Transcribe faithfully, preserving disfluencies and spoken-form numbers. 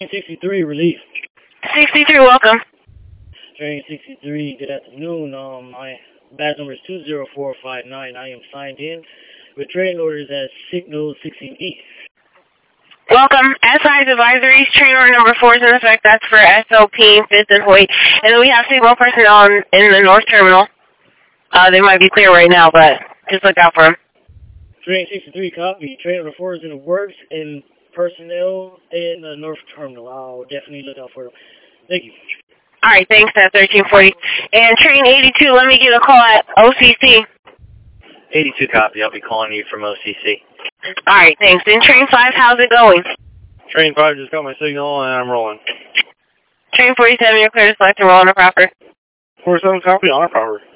sixty-three, relief. sixty-three, welcome. Train sixty-three, good afternoon. Um, my badge number is two zero four five nine. I am signed in with train orders at Signal sixteen East. Welcome. S I's advisories, train order number four is in effect. That's for S O P, Fifth and Hoyt. And then we have Signal personnel in, in the North Terminal. Uh, they might be clear right now, but just look out for them. Train sixty-three, copy. Train order four is in the works, and personnel in the North Terminal. I'll definitely look out for them. Thank you. All right, thanks, at thirteen forty. And train eighty-two, let me get a call at O C C. eighty-two, copy. I'll be calling you from O C C. All right, thanks. And train five, how's it going? Train five just got my signal, and I'm rolling. Train forty-seven, you're clear to select and roll on a proper. forty-seven, copy, on a proper.